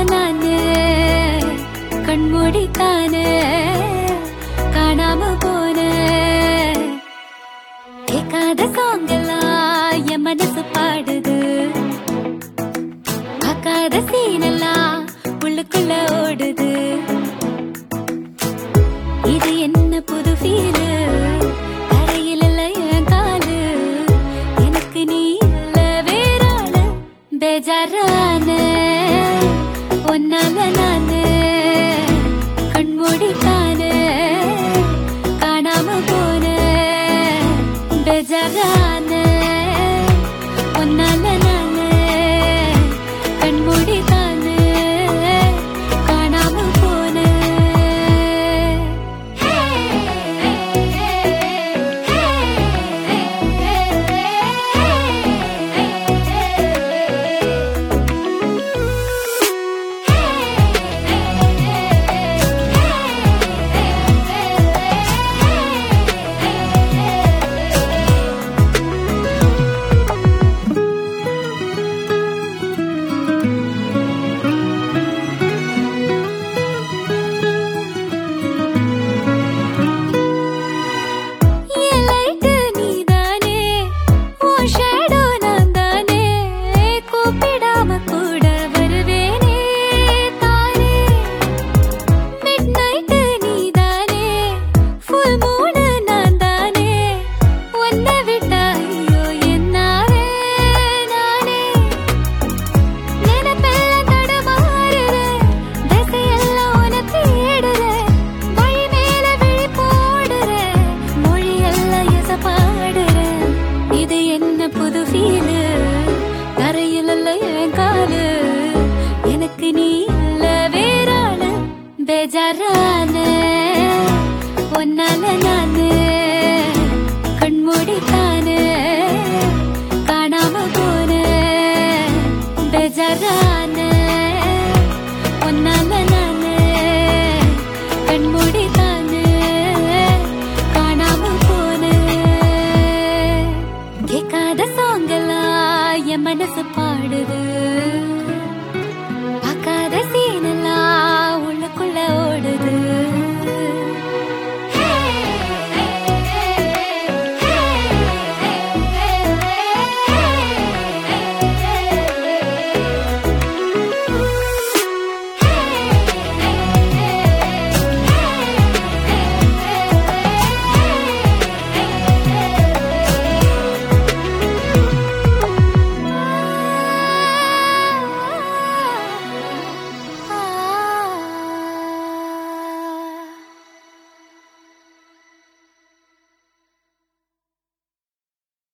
நானு கண்மூடித்தானே காணாம போன கேட்காத சாங்கெல்லாம் என் மனசு பாடுது பார்க்காத சீனெல்லாம் உள்ளுக்குள்ள ஓடுது இது என்ன புது ஃபீலு கரையில் இல்ல என் காலு எனக்கு நீ இல்ல வேறாளு பேஜாரான ஒன்னால நானு கண்மூடித்தானே காணாம போன பேஜாரான ஒன்னால நானு கண்மூடித்தானே காணாம போன புது ஃபீலு கரையில் இல்ல என் காலு எனக்கு நீ இல்ல வேறாளு பேஜாரான